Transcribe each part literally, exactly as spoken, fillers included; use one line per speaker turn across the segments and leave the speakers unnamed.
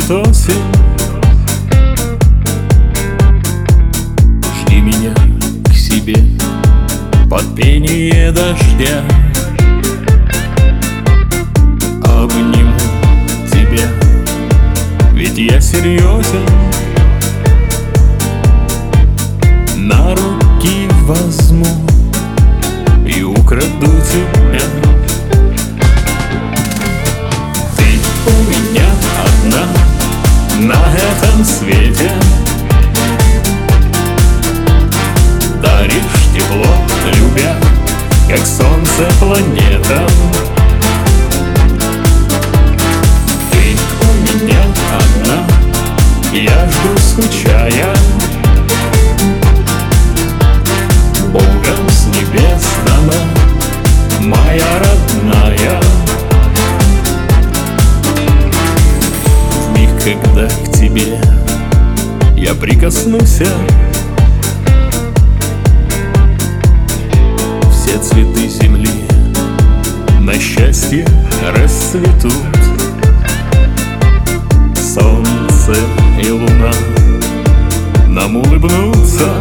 приходит осень. Жди меня к себе под пение дождя. Обниму тебя, ведь я серьезен. На руки возьму и украду тебя. Ты у меня одна на этом свете. Даришь тепло, любя, как солнце планетам. Ты у меня одна, я жду, скучая. Богом с небес дана, моя родная. В миг, когда к тебе я прикоснусь, все цветы земли на счастье расцветут. Солнце и луна нам улыбнутся,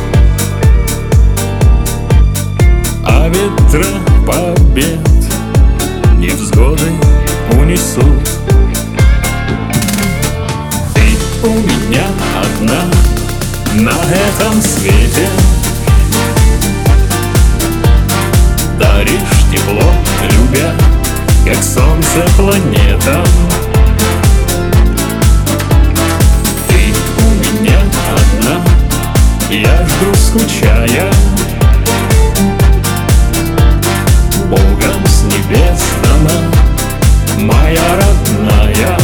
а ветра побед невзгоды унесут. Ты у меня одна на этом свете. Даришь тепло, любя, как солнце планетам. Ты у меня одна, я жду, скучая. Богом с небес дана, моя родная.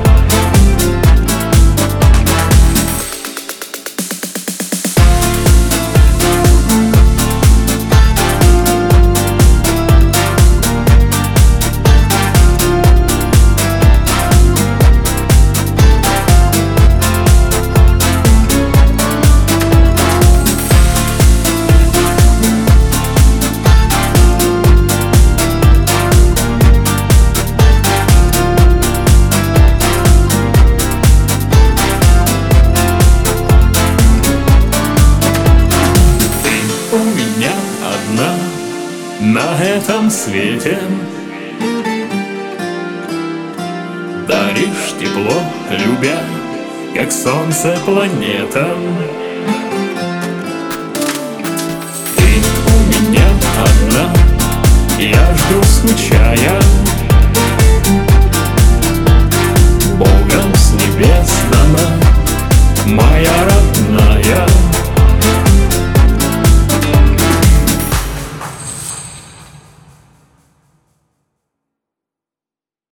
Одна на этом свете. Даришь тепло, любя, как солнце планетам. Ты у меня одна, я жду, скучая.